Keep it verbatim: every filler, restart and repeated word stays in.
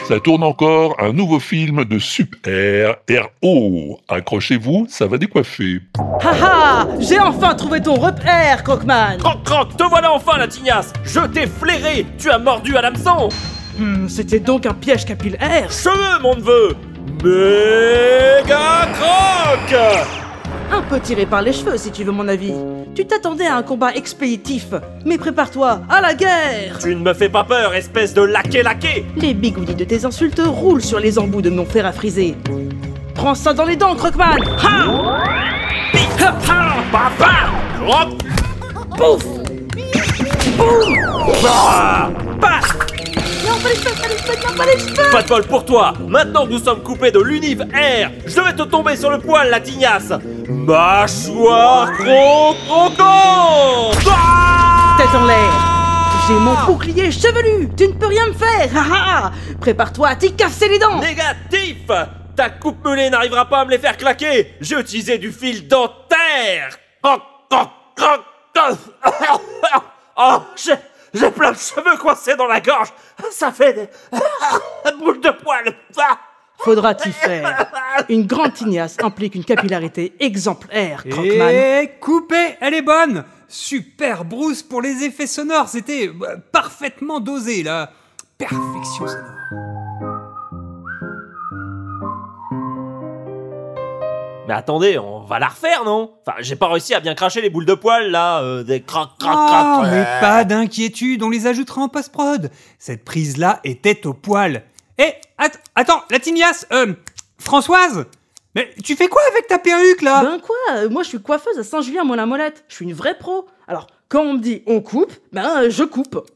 Ça tourne encore, un nouveau film de Super R O. Accrochez-vous, ça va décoiffer. Haha, j'ai enfin trouvé ton repère, Croque-Man. Croc croc, te voilà enfin la tignasse. Je t'ai flairé, tu as mordu à l'hameçon. Hmm, c'était donc un piège capillaire. Cheveux, mon neveu. Méga croc. Un peu tiré par les cheveux, si tu veux mon avis. Tu t'attendais à un combat expéditif, mais prépare-toi à la guerre. Tu ne me fais pas peur, espèce de laqué-laqué. Les bigoudis de tes insultes roulent sur les embouts de mon fer à friser. Prends ça dans les dents, Croque-Man. Ha! Ha ha, papa. Croc. Pouf! Boum! Ah. Passe! Non, pas les cheveux, pas les cheveux, non, pas les cheveux! Pas de bol pour toi. Maintenant que nous sommes coupés de l'univ R, je vais te tomber sur le poil, la tignasse. Mâchoire croc-croquante. Ah. Tête en l'air! J'ai mon bouclier chevelu! Tu ne peux rien me faire! Ha ha! Prépare-toi à t'y casser les dents! Négatif. Ta coupe mulet n'arrivera pas à me les faire claquer. J'ai utilisé du fil dentaire. Croc, croc, croc, croc. Oh, j'ai, j'ai plein de cheveux coincés dans la gorge. Ça fait des boules de poils. Ah. Faudra t'y faire. Une grande tignasse implique une capillarité exemplaire, Croque-Man. Et coupé, elle est bonne. Super Bruce pour les effets sonores, c'était euh, parfaitement dosé là. Perfection sonore. Mais attendez, on va la refaire, non? Enfin, j'ai pas réussi à bien cracher les boules de poils, là, euh, des croc, croc, Ah, croc. mais pas d'inquiétude, on les ajoutera en post-prod. Cette prise-là était au poil. Eh, att- attends, la tignasse, euh, Françoise, mais tu fais quoi avec ta perruque là? Ben quoi? euh, Moi je suis coiffeuse à Saint-Julien-Molin-Molette. Je suis une vraie pro. Alors, quand on me dit on coupe, ben euh, je coupe.